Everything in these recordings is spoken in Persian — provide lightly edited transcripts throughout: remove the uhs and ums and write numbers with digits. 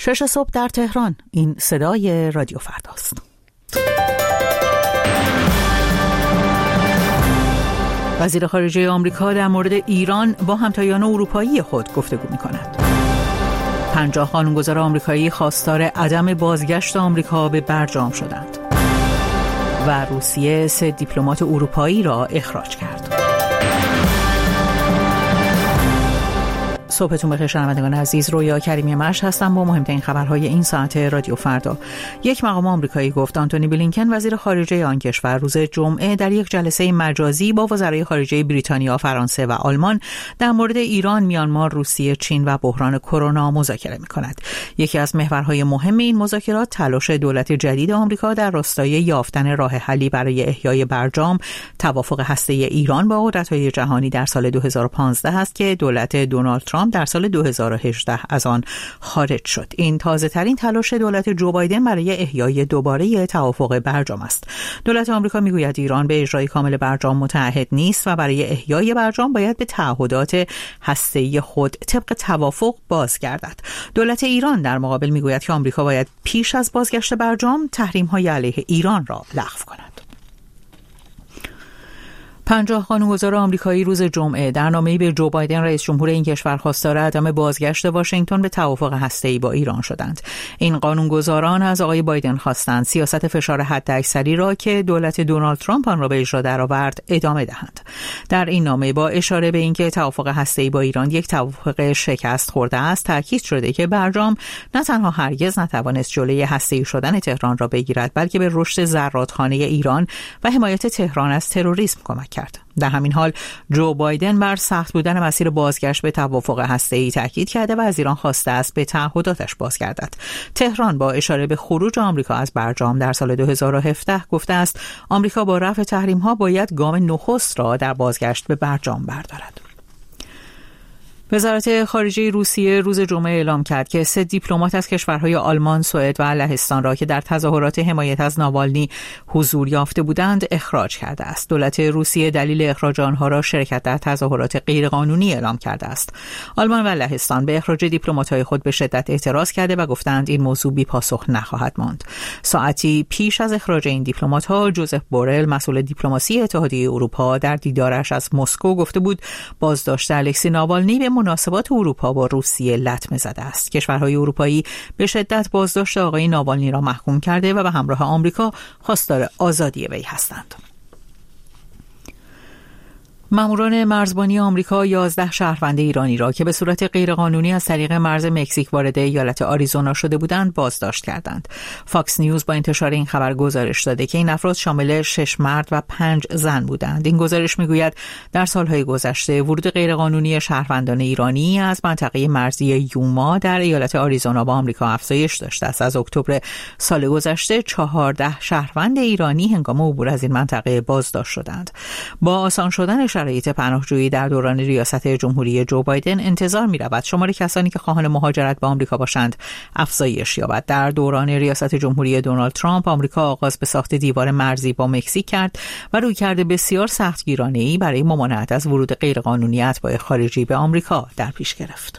6 صبح در تهران. این صدای رادیو فرداست. وزیر خارجه آمریکا در مورد ایران با همتایان اروپایی خود گفتگو می‌کند. 50 قانونگذار آمریکایی خواستار عدم بازگشت آمریکا به برجام شدند و روسیه 3 دیپلمات اروپایی را اخراج کرد. صبحتون بخیر شنوندگان عزیز، رویا کریمی مرش هستم با مهمترین خبرهای این ساعت رادیو فردا. یک مقام آمریکایی گفت آنتونی بلینکن وزیر خارجه آن کشور روز جمعه در یک جلسه مجازی با وزرای خارجه بریتانیا، فرانسه و آلمان در مورد ایران، میانمار، روسیه، چین و بحران کرونا مذاکره می‌کند. یکی از محورهای مهم این مذاکرات تلاش دولت جدید آمریکا در راستای یافتن راه حلی برای احیای برجام، توافق هسته‌ای ایران با قدرت‌های جهانی در سال 2015 است که دولت دونالد ترامپ در سال 2018 از آن خارج شد. این تازه ترین تلاش دولت جو بایدن برای احیای دوباره توافق برجام است. دولت آمریکا میگوید ایران به اجرای کامل برجام متعهد نیست و برای احیای برجام باید به تعهدات هسته‌ای خود طبق توافق بازگردد. دولت ایران در مقابل میگوید که آمریکا باید پیش از بازگشت برجام تحریم‌های علیه ایران را لغو کند. 50 قانونگذار آمریکایی روز جمعه در نامه‌ای به جو بایدن رئیس جمهور این کشور خواستار عدم بازگشت واشنگتن به توافق هسته‌ای با ایران شدند. این قانونگذاران از آقای بایدن خواستند سیاست فشار حداکثری را که دولت دونالد ترامپ آن را به اجرا درآورد ادامه دهند. در این نامه با اشاره به اینکه توافق هسته‌ای با ایران یک توافق شکست خورده است، تاکید شده که برجام نه تنها هرگز نتوانست جلوی هسته‌ای شدن تهران را بگیرد، بلکه به رشد زرادخانه ایران و حمایت تهران از تروریسم کمک کرد. در همین حال جو بایدن بر سخت بودن مسیر بازگشت به توافق هسته‌ای تاکید کرده و از ایران خواسته است به تعهداتش بازگردد. تهران با اشاره به خروج آمریکا از برجام در سال 2017 گفته است آمریکا با رفع تحریم‌ها باید گام نخست را در بازگشت به برجام بردارد. وزارت خارجه روسیه روز جمعه اعلام کرد که 3 دیپلمات از کشورهای آلمان، سوئد و لهستان را که در تظاهرات حمایت از ناوالنی حضور یافته بودند اخراج کرده است. دولت روسیه دلیل اخراج آنها را شرکت در تظاهرات غیرقانونی اعلام کرده است. آلمان و لهستان به اخراج دیپلمات‌های خود به شدت اعتراض کرده و گفتند این موضوع بی‌پاسخ نخواهد ماند. ساعتی پیش از اخراج این دیپلمات‌ها، جوزف بورل، مسئول دیپلماسی اتحادیه اروپا، در دیدارش از مسکو گفته بود بازداشت الکسی ناوالنی به مناسبات اروپا با روسیه لطمه زده است. کشورهای اروپایی به شدت بازداشت آقای ناوالنی را محکوم کرده و به همراه آمریکا خواستار آزادی وی هستند. ماموران مرزبانی آمریکا 11 شهروند ایرانی را که به صورت غیرقانونی از طریق مرز مکزیک وارد ایالت آریزونا شده بودند بازداشت کردند. فاکس نیوز با انتشار این خبر گزارش داده که این افراد شامل 6 مرد و 5 زن بودند. این گزارش میگوید در سالهای گذشته ورود غیرقانونی شهروندان ایرانی از منطقه مرزی یوما در ایالت آریزونا با آمریکا افزایش داشته است. از اکتبر سال گذشته 14 شهروند ایرانی هنگام عبور از این منطقه بازداشت شدند. با آسان شدن شرایط پناهجویی در دوران ریاست جمهوری جو بایدن انتظار می‌رود شمار کسانی که خواهان مهاجرت به آمریکا باشند افزایش یابد. در دوران ریاست جمهوری دونالد ترامپ آمریکا آغاز به ساخت دیوار مرزی با مکزیک کرد و رویکرد بسیار سختگیرانه‌ای برای ممانعت از ورود غیرقانونی اتباع خارجی به آمریکا در پیش گرفت.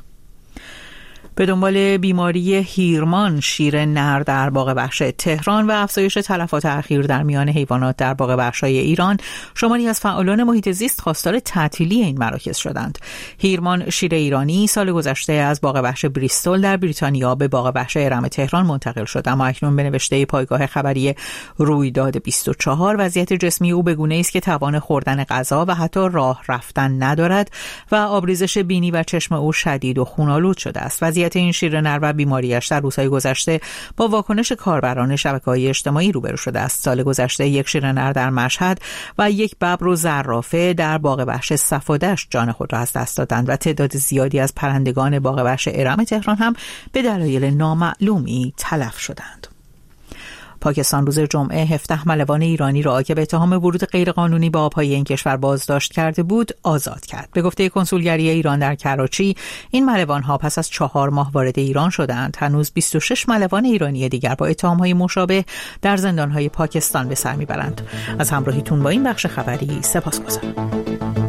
به دنبال بیماری هیرمان شیر نر در باغ وحش تهران و افزایش تلفات اخیر در میان حیوانات در باغ وحش‌های ایران، شماری از فعالان محیط زیست خواستار تعطیلی این مراکز شدند. هیرمان شیر ایرانی سال گذشته از باغ وحش بریستول در بریتانیا به باغ وحش ارم تهران منتقل شد، اما اکنون به نوشته پایگاه خبری رویداد 24 وضعیت جسمی او به گونه‌ای است که توان خوردن غذا و حتی راه رفتن ندارد و آبریزش بینی و چشم او شدید و خون‌آلود شده است. وضعیت این شیر نر و بیماریش در روزهای گذشته با واکنش کاربران شبکه‌های اجتماعی روبرو شده است. سال گذشته یک شیر نر در مشهد و یک ببر و زرافه در باغ وحش صفادش جان خود را از دست دادند و تعداد زیادی از پرندگان باغ وحش ارم تهران هم به دلایل نامعلومی تلف شدند. پاکستان روز جمعه 17 ملوان ایرانی را که به اتهام ورود غیرقانونی به آبهای این کشور بازداشت کرده بود آزاد کرد. به گفته کنسولگری ایران در کراچی، این ملوان‌ها پس از 4 ماه وارد ایران شدند. هنوز 26 ملوان ایرانی دیگر با اتهام‌های مشابه در زندان‌های پاکستان به سر می‌برند. از همراهیتون با این بخش خبری سپاسگزارم.